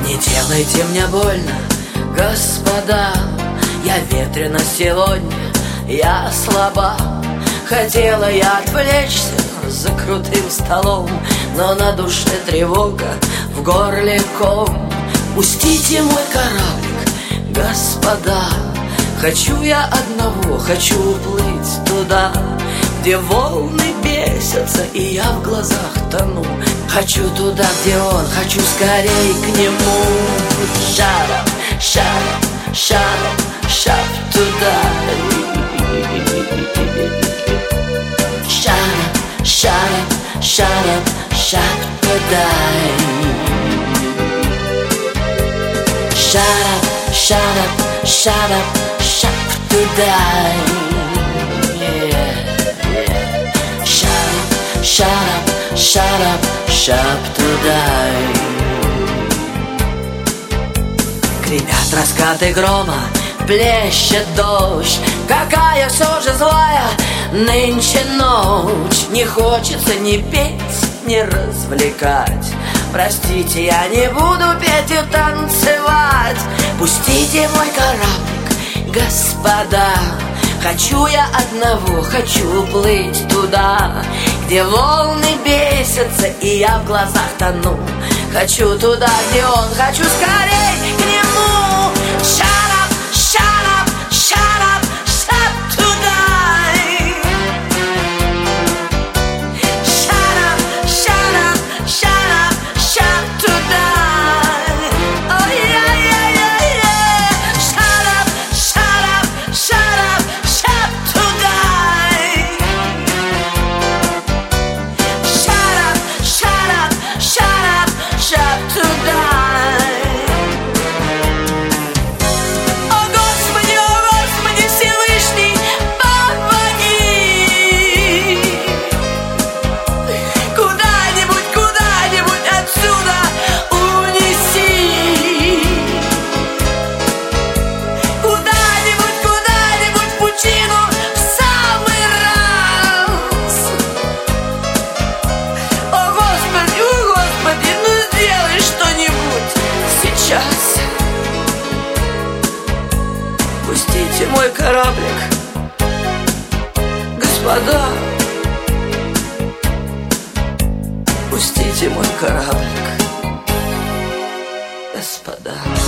Не делайте мне больно, господа. Я ветрена сегодня, я слаба. Хотела я отвлечься за крутым столом, но на душе тревога, в горле ком. Пустите мой кораблик, господа. Хочу я одного, хочу уплыть туда, где волны бесятся, и я в глазах тону. Хочу туда, где он, хочу скорей к нему. Shut up, shut up, shut up, shut up туда. Shut up, shut up, shut up, shut up туда. Shut up, shut up, shut up, shut up туда. Shut up, shut up, shut up туда. Гремят раскаты грома, плещет дождь. Какая все же злая нынче ночь. Не хочется ни петь, ни развлекать. Простите, я не буду петь и танцевать. Пустите мой кораблик, господа. Хочу я одного, хочу уплыть туда, где волны бесятся, и я в глазах тону. Хочу туда, где он, хочу скорей к нему. Shut up, shut up, shut up, shut up туда. Shut up, shut up, shut up, shut up туда. Oh yeah, yeah, yeah, yeah. Shut up, shut up, shut up, shut up туда. Shut up, shut up, shut up, shut up туда. О Господи, Всевышний, помоги. Куда-нибудь, куда-нибудь отсюда унеси. Куда-нибудь, куда-нибудь в пучину в самый раз. О Господи, ну сделай что-нибудь сейчас. Пустите мой кораблик, господа. Пустите мой кораблик, господа.